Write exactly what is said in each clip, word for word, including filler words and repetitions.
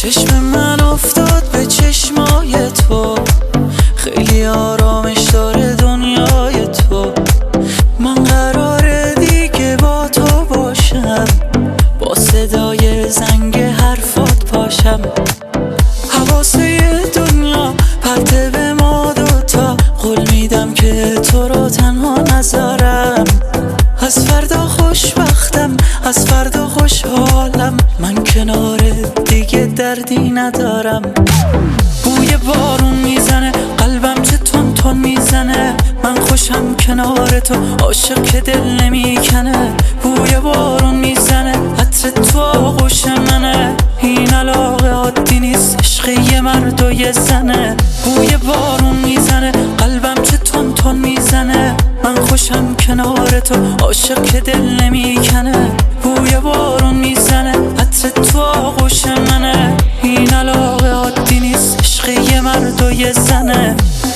چشم من افتاد به چشمای تو، خیلی آرامش داره دنیای تو. من قراره دیگه با تو باشم، با صدای زنگ حرفات پاشم. حواسه دنیا پرته به ما دوتا، قول میدم که تو رو تنها نذارم. از فردا خوشبختم، از فردا خوشحالم، من کنار دیگه دردی ندارم. بوی بارون میزنه قلبم چه تون تون میزنه، من خوشم کنار تو، عاشق که دل نمیکنه. بوی بارون میزنه عطر تو آغوش منه، این علاقه عادی نیست، عشق یه مرد و یه زنه. بوی بارون میزنه قلبم چه تون تون میزنه، من خوشم کنار تو، عاشق که دل نمیکنه. بوی بارون میزنه عطر تو آغوش منه، این علاقه عادی نیست، عشق یه مرد و یه زنه.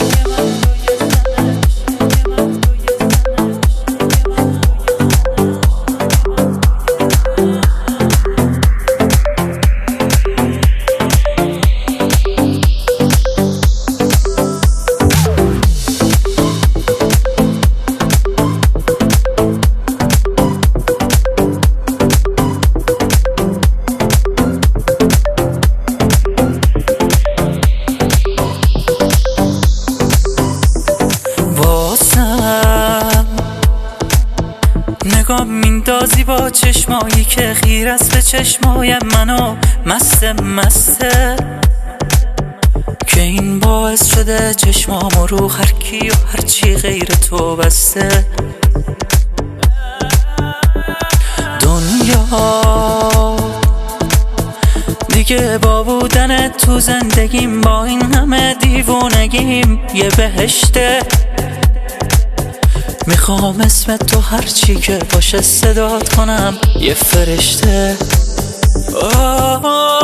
نگاه میندازی با چشمایی که خیر است به چشمای منو مست مسته، که این باعث شده چشمامو رو هر کی و هر چی غیر تو بسته. دنیا دیگه با بودن تو زندگیم، با این همه دیوونگیم یه بهشته. میخوام اسم تو هرچی که باشه صدات کنم، یه فرشته. آه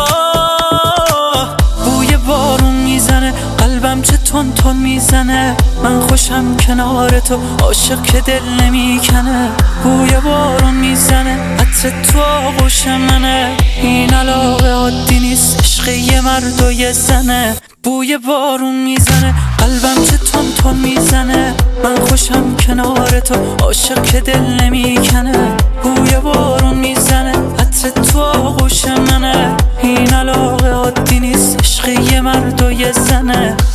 آه بوی بارون میزنه قلبم چه تون تون میزنه، من خوشم کنار تو، عاشق که دل نمیکنه. بوی بارون میزنه عطر تو آغوش منه، این علاقه عادی نیست، عشق یه مرد و یه زنه. بوی بارون میزنه قلبم چه تون تون میزنه، من خوشم کنار تو، عاشق که دل نمیکنه. بوی بارون میزنه عطر تو آغوش منه، این علاقه عادی نیست، عشق یه مرد و یه زنه.